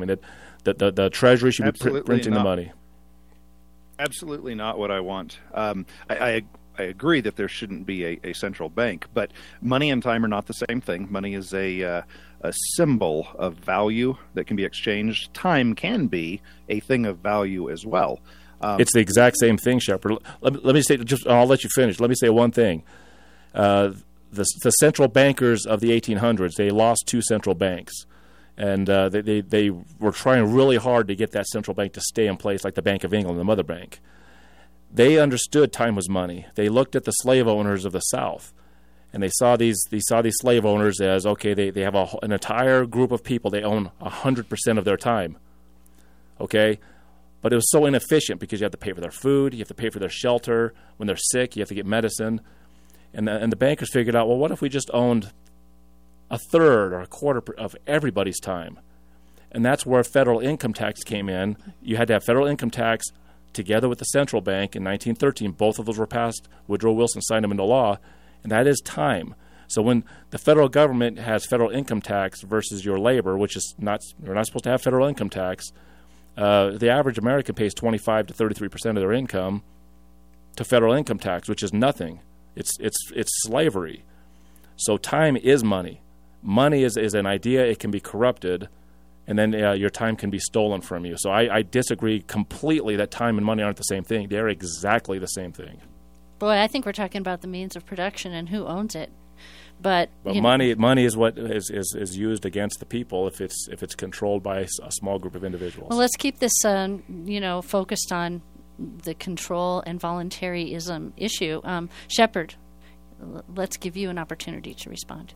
The Treasury should be printing the money. Absolutely not what I want. I agree that there shouldn't be a central bank, but money and time are not the same thing. Money is a symbol of value that can be exchanged. Time can be a thing of value as well. It's the exact same thing, Shepard. Let me say, I'll let you finish. Let me say one thing. The central bankers of the 1800s, they lost two central banks. And they were trying really hard to get that central bank to stay in place, like the Bank of England, the mother bank. They understood time was money. They looked at the slave owners of the South, and they saw these slave owners as, okay, they have an entire group of people. They own 100% of their time, okay? But it was so inefficient because you have to pay for their food, you have to pay for their shelter. When they're sick, you have to get medicine. And the bankers figured out, well, what if we just owned a third or a quarter of everybody's time? And that's where federal income tax came in. You had to have federal income tax together with the central bank in 1913. Both of those were passed. Woodrow Wilson signed them into law, and that is time. So when the federal government has federal income tax versus your labor, which is you're not supposed to have federal income tax, the average American pays 25 to 33% of their income to federal income tax, which is nothing. It's slavery. So time is money. Money is an idea. It can be corrupted, and then your time can be stolen from you. So I disagree completely that time and money aren't the same thing. They're exactly the same thing. Boy, I think we're talking about the means of production and who owns it. But money is what is used against the people if it's controlled by a small group of individuals. Well, let's keep this focused on the control and voluntarism issue. Shepard, let's give you an opportunity to respond.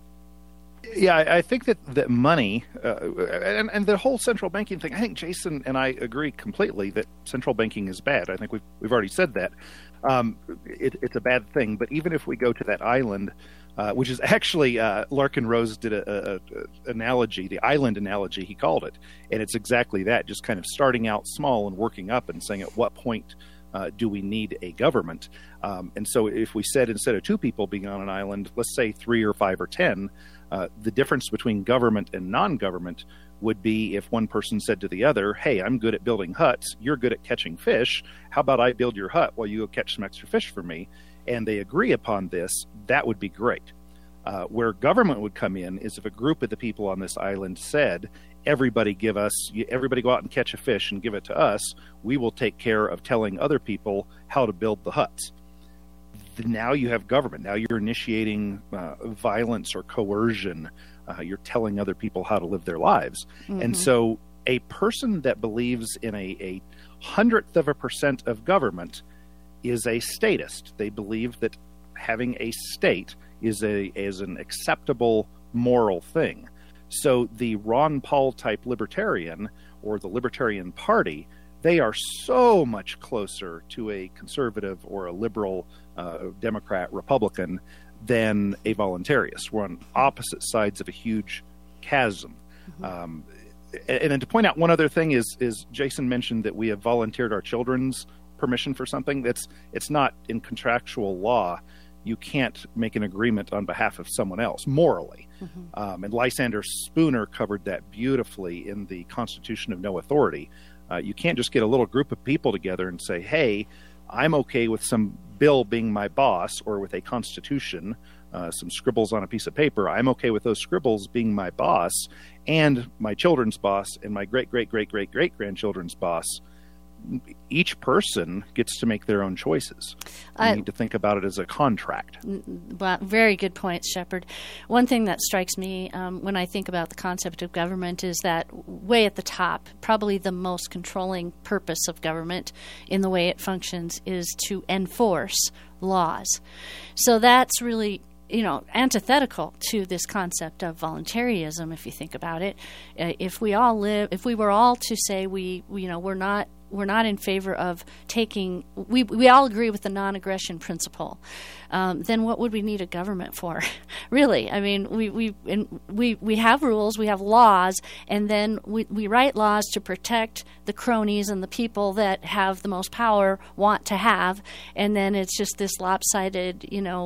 Yeah, I think that money and the whole central banking thing, I think Jason and I agree completely that central banking is bad. I think we've already said that. It's a bad thing. But even if we go to that island, which is actually Larkin Rose did a analogy, the island analogy, he called it. And it's exactly that, just kind of starting out small and working up and saying at what point do we need a government? And so if we said instead of 2 people being on an island, let's say 3 or 5 or 10, the difference between government and non-government would be if one person said to the other, hey, I'm good at building huts, you're good at catching fish, how about I build your hut while you go catch some extra fish for me? And they agree upon this, that would be great. Where government would come in is if a group of the people on this island said, everybody go out and catch a fish and give it to us, we will take care of telling other people how to build the huts. Now you have government. Now you're initiating violence or coercion. You're telling other people how to live their lives. Mm-hmm. And so a person that believes in a 100% of government is a statist. They believe that having a state is an acceptable moral thing. So the Ron Paul type libertarian or the Libertarian Party, they are so much closer to a conservative or a liberal Democrat, Republican than a voluntarist. We're on opposite sides of a huge chasm. Mm-hmm. And then to point out one other thing is Jason mentioned that we have volunteered our children's permission for something. It's not in contractual law. You can't make an agreement on behalf of someone else morally. Mm-hmm. And Lysander Spooner covered that beautifully in the Constitution of No Authority. You can't just get a little group of people together and say, hey, I'm okay with some bill being my boss, or with a constitution, some scribbles on a piece of paper. I'm okay with those scribbles being my boss and my children's boss and my great-great-great-great-great-grandchildren's boss. Each person gets to make their own choices. You need to think about it as a contract. Well, very good point, Shepard. One thing that strikes me when I think about the concept of government is that way at the top, probably the most controlling purpose of government in the way it functions is to enforce laws. So that's really antithetical to this concept of voluntarism. If you think about it, if we were all to say we're not in favor of taking. We all agree with the non-aggression principle. Then what would we need a government for? Really, I mean, we have rules, we have laws, and then we write laws to protect the cronies and the people that have the most power want to have, and then it's just this lopsided,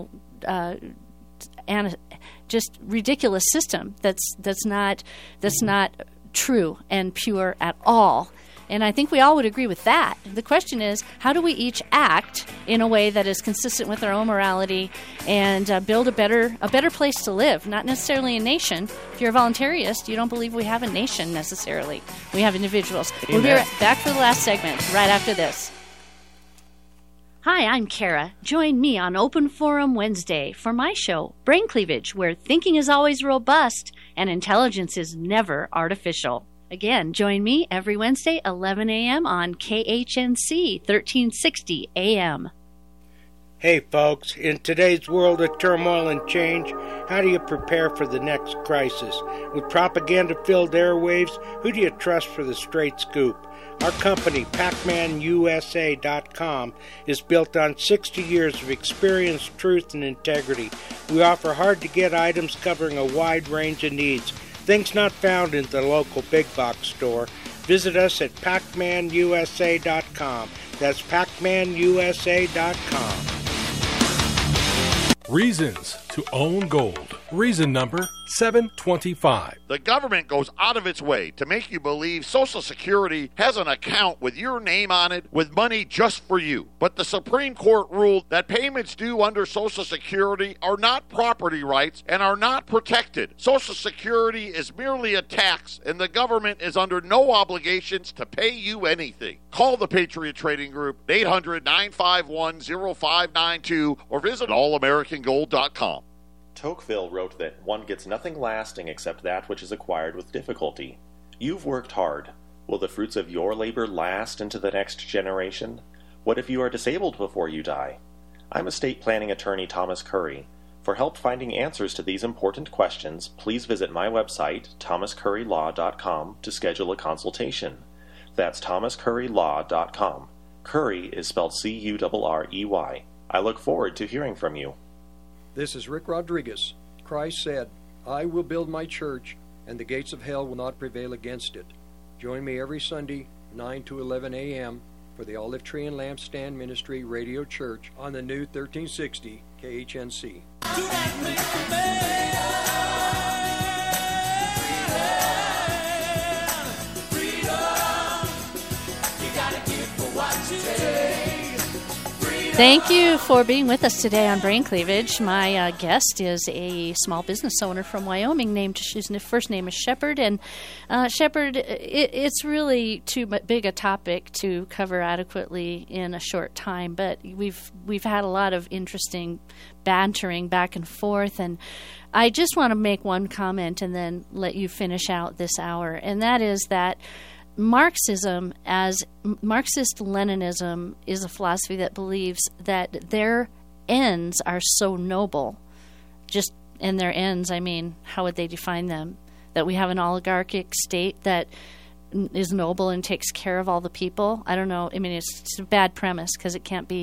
and just ridiculous system that's not true and pure at all. And I think we all would agree with that. The question is, how do we each act in a way that is consistent with our own morality and build a better place to live? Not necessarily a nation. If you're a voluntarist, you don't believe we have a nation necessarily. We have individuals. Amen. We'll be back for the last segment right after this. Hi, I'm Kara. Join me on Open Forum Wednesday for my show, Brain Cleavage, where thinking is always robust and intelligence is never artificial. Again, join me every Wednesday, 11 a.m. on KHNC 1360 AM. Hey, folks. In today's world of turmoil and change, how do you prepare for the next crisis? With propaganda-filled airwaves, who do you trust for the straight scoop? Our company, PacManUSA.com, is built on 60 years of experience, truth, and integrity. We offer hard-to-get items covering a wide range of needs. Things not found in the local big box store. Visit us at PacManUSA.com. That's PacManUSA.com. Reasons to own gold. Reason number 725. The government goes out of its way to make you believe Social Security has an account with your name on it with money just for you. But the Supreme Court ruled that payments due under Social Security are not property rights and are not protected. Social Security is merely a tax, and the government is under no obligations to pay you anything. Call the Patriot Trading Group, 800-951-0592, or visit allamericangold.com. Tocqueville wrote that one gets nothing lasting except that which is acquired with difficulty. You've worked hard. Will the fruits of your labor last into the next generation? What if you are disabled before you die? I'm estate planning attorney Thomas Curry. For help finding answers to these important questions, please visit my website, thomascurrylaw.com, to schedule a consultation. That's thomascurrylaw.com. Curry is spelled C-U-R-R-E-Y. I look forward to hearing from you. This is Rick Rodriguez. Christ said, "I will build my church, and the gates of hell will not prevail against it." Join me every Sunday, 9 to 11 a.m., for the Olive Tree and Lampstand Ministry Radio Church on the new 1360 KHNC. Thank you for being with us today on Brain Cleavage. My guest is a small business owner from Wyoming. His first name is Shepard. And Shepard, it's really too big a topic to cover adequately in a short time. But we've had a lot of interesting bantering back and forth. And I just want to make one comment and then let you finish out this hour. And that is that Marxism, as Marxist-Leninism, is a philosophy that believes that their ends are so noble. And their ends, I mean, how would they define them? That we have an oligarchic state that is noble and takes care of all the people. I don't know. I mean, it's a bad premise because it can't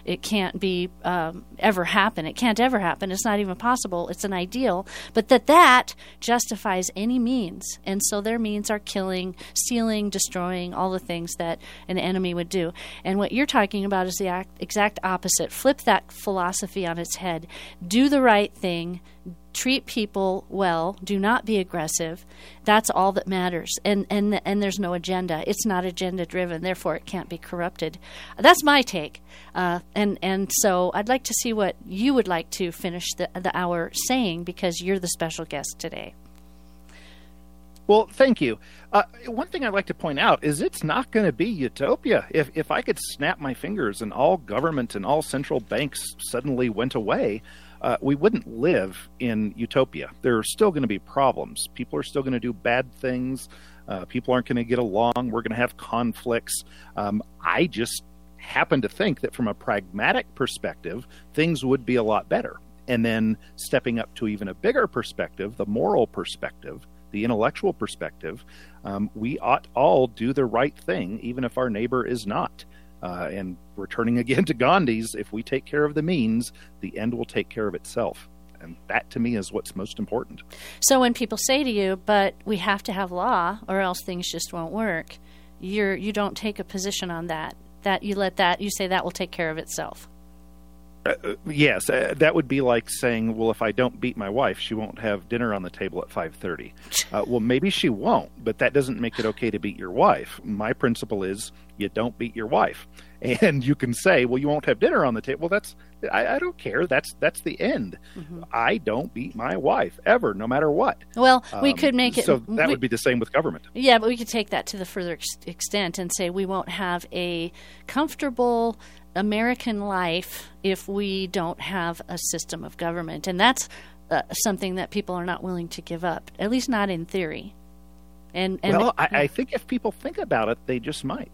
ever happen. It can't ever happen. It's not even possible. It's an ideal. But that justifies any means. And so their means are killing, stealing, destroying, all the things that an enemy would do. And what you're talking about is the exact opposite. Flip that philosophy on its head. Do the right thing. Treat people well. Do not be aggressive. That's all that matters. And there's no agenda. It's not agenda driven. Therefore, it can't be corrupted. That's my take. And so I'd like to see what you would like to finish the hour saying, because you're the special guest today. Well, thank you. One thing I'd like to point out is it's not going to be utopia. If I could snap my fingers and all government and all central banks suddenly went away, we wouldn't live in utopia. There are still going to be problems. People are still going to do bad things. People aren't going to get along. We're going to have conflicts. I just happen to think that from a pragmatic perspective, things would be a lot better. And then stepping up to even a bigger perspective, the moral perspective, the intellectual perspective, we ought all do the right thing, even if our neighbor is not. And returning again to Gandhi's, if we take care of the means, the end will take care of itself. And that, to me, is what's most important. So when people say to you, but we have to have law or else things just won't work, you don't take a position on that. You say that will take care of itself. Yes, that would be like saying, well, if I don't beat my wife, she won't have dinner on the table at 5:30. Well, maybe she won't, but that doesn't make it okay to beat your wife. My principle is you don't beat your wife. And you can say, well, you won't have dinner on the table. Well, I don't care. That's the end. Mm-hmm. I don't beat my wife ever, no matter what. Well, we could make it... So that would be the same with government. Yeah, but we could take that to the further extent and say we won't have a comfortable American life if we don't have a system of government. And that's something that people are not willing to give up, at least not in theory. I think if people think about it, they just might.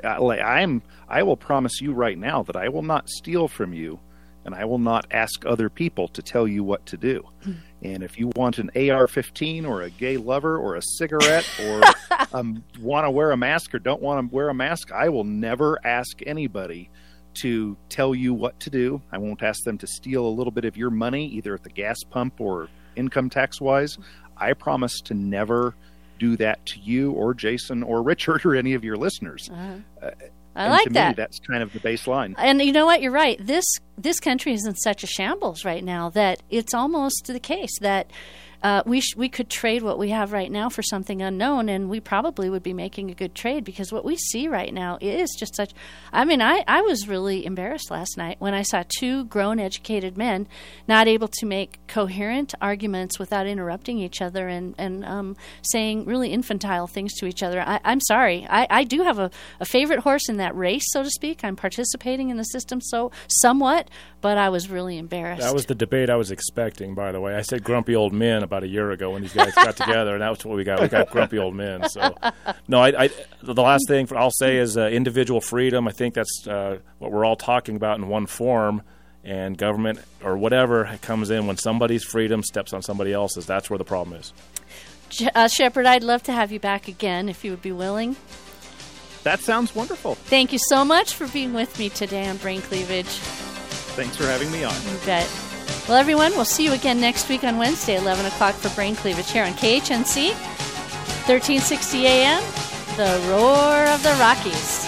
I will promise you right now that I will not steal from you, and I will not ask other people to tell you what to do. And if you want an AR-15 or a gay lover or a cigarette or want to wear a mask or don't want to wear a mask, I will never ask anybody to tell you what to do. I won't ask them to steal a little bit of your money, either at the gas pump or income tax-wise. I promise to never do that to you or Jason or Richard or any of your listeners. I like to that. Me, that's kind of the baseline. And you know what? You're right. This country is in such a shambles right now that it's almost the case that we could trade what we have right now for something unknown, and we probably would be making a good trade, because what we see right now is just such... I mean, I was really embarrassed last night when I saw two grown, educated men not able to make coherent arguments without interrupting each other and saying really infantile things to each other. I'm sorry. I do have a favorite horse in that race, so to speak. I'm participating in the system somewhat, but I was really embarrassed. That was the debate I was expecting, by the way. I said grumpy old men about a year ago when these guys got together, and that's what we got. We got grumpy old men. So, no, the last thing I'll say is individual freedom. I think that's what we're all talking about in one form, and government or whatever comes in when somebody's freedom steps on somebody else's. That's where the problem is. Shepard, I'd love to have you back again if you would be willing. That sounds wonderful. Thank you so much for being with me today on Brain Cleavage. Thanks for having me on. You bet. Well, everyone, we'll see you again next week on Wednesday, 11 o'clock for Brain Cleavage here on KHNC, 1360 AM, the Roar of the Rockies.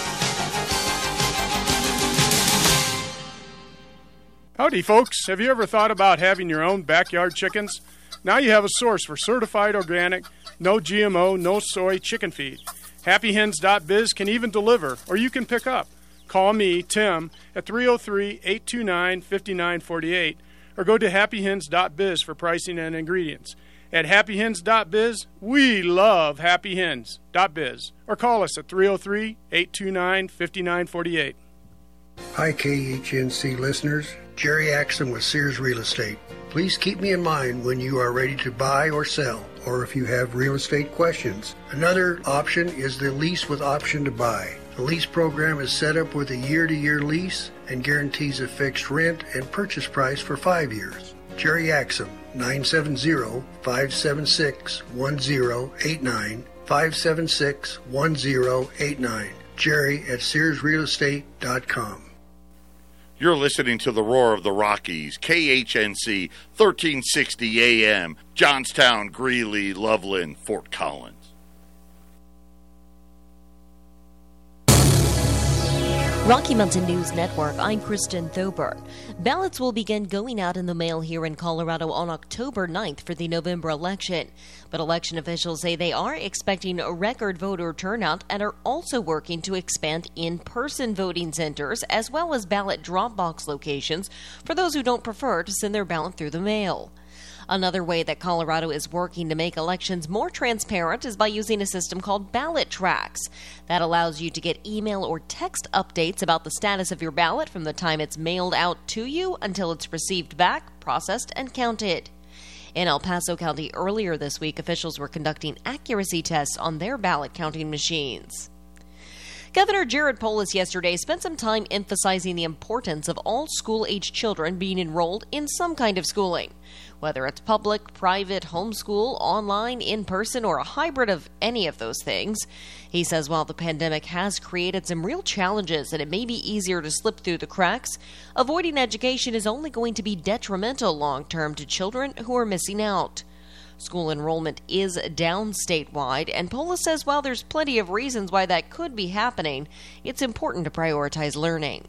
Howdy, folks. Have you ever thought about having your own backyard chickens? Now you have a source for certified organic, no GMO, no soy chicken feed. HappyHens.biz can even deliver, or you can pick up. Call me, Tim, at 303-829-5948, or go to happyhens.biz for pricing and ingredients. At happyhens.biz, we love happyhens.biz, or call us at 303-829-5948. Hi, KHNC listeners. Jerry Axon with Sears Real Estate. Please keep me in mind when you are ready to buy or sell, or if you have real estate questions. Another option is the lease with option to buy. The lease program is set up with a year-to-year lease and guarantees a fixed rent and purchase price for 5 years. Jerry Axum, 970-576-1089, 576-1089. Jerry at SearsRealEstate.com. You're listening to the Roar of the Rockies, KHNC, 1360 AM, Johnstown, Greeley, Loveland, Fort Collins. Rocky Mountain News Network, I'm Kristen Thoburn. Ballots will begin going out in the mail here in Colorado on October 9th for the November election. But election officials say they are expecting a record voter turnout and are also working to expand in-person voting centers as well as ballot drop box locations for those who don't prefer to send their ballot through the mail. Another way that Colorado is working to make elections more transparent is by using a system called Ballot Tracks. That allows you to get email or text updates about the status of your ballot from the time it's mailed out to you until it's received back, processed, and counted. In El Paso County earlier this week, officials were conducting accuracy tests on their ballot counting machines. Governor Jared Polis yesterday spent some time emphasizing the importance of all school-age children being enrolled in some kind of schooling. Whether it's public, private, homeschool, online, in-person, or a hybrid of any of those things. He says while the pandemic has created some real challenges and it may be easier to slip through the cracks, avoiding education is only going to be detrimental long-term to children who are missing out. School enrollment is down statewide, and Polis says while there's plenty of reasons why that could be happening, it's important to prioritize learning.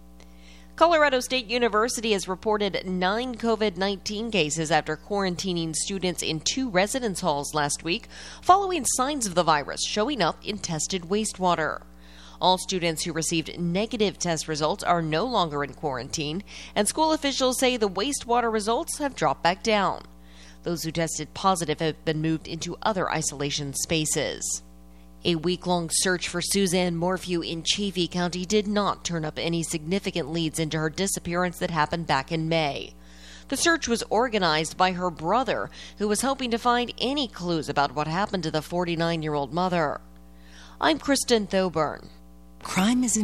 Colorado State University has reported 9 COVID-19 cases after quarantining students in 2 residence halls last week, following signs of the virus showing up in tested wastewater. All students who received negative test results are no longer in quarantine, and school officials say the wastewater results have dropped back down. Those who tested positive have been moved into other isolation spaces. A week-long search for Suzanne Morphew in Chaffee County did not turn up any significant leads into her disappearance that happened back in May. The search was organized by her brother, who was hoping to find any clues about what happened to the 49-year-old mother. I'm Kristen Thoburn. Crime is